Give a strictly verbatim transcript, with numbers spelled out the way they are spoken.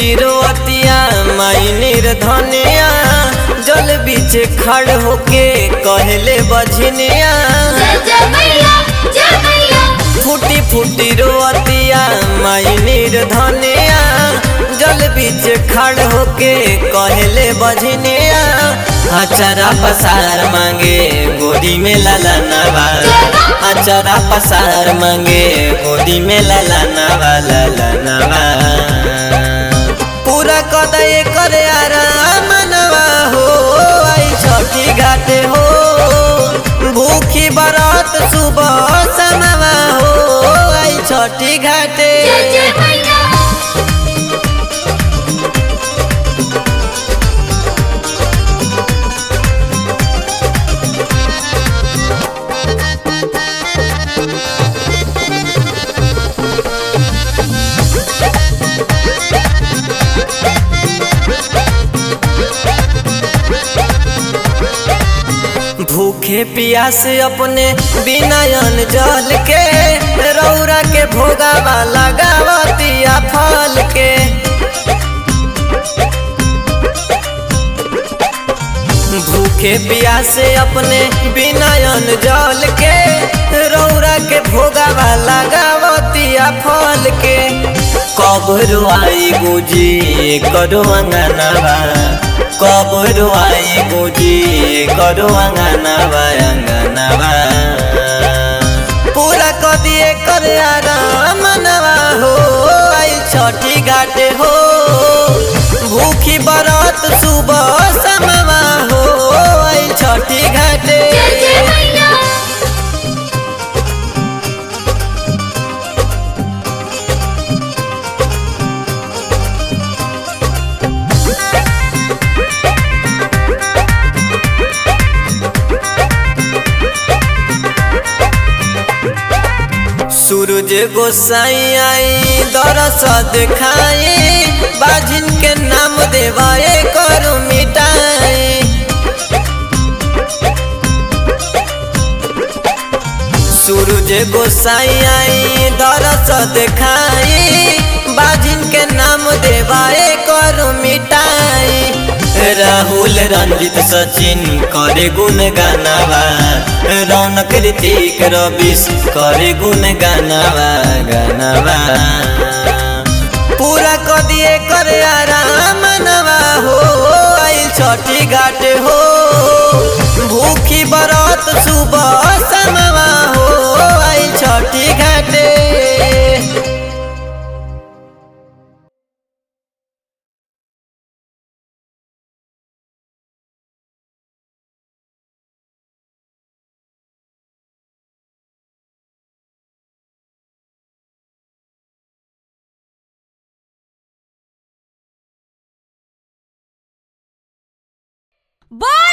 फूटी रोतिया माई निर्धनिया जल बीच खड़ होके कहले बझनिया फूटी फूटी रोतिया माई निर्धनिया जल बीच खड़ होके कहले बझनिया अचरा पसार मांगे गोदी में लाला नवा अचरा पसार मांगे गोदी में लाला नवा लाला नवा पूरा कदय करे आराम नवा हो आई छठी घाटे हो भूखी बरात सुबह समवा हो आई छठी घाटे भूखे पियास अपने बिना जल के रौरा के भोगावा लगावतिया फल के भूखे पियास अपने बिना जल के रौरा के भोगावा लगावतिया फल के कब आई गुजी करो अंगनवा कब आई गुजी करो अंगनवा अंगनवा पूरा कदिए करे आराम नवा हो आई छठी घाटे हो भूखी बरत सुबह समवा हो आई छठी घाटे सूरज गोसाई आई दरस दिखाई बाजिन के नाम देवाए करो मिटाई सूरज गोसाई आई दरस दिखाई बाजिन के नाम देवाए करो मिटाई राहुल रंजित सचिन करे गुण गानावा रौनक ऋतिक रविश करे गुण गानावा गानावा पूरा कदिए करे आराम नवा हो आई छठी घाट हो भूखी बरत सुबह समवा हो आई छठी घाटे। बोल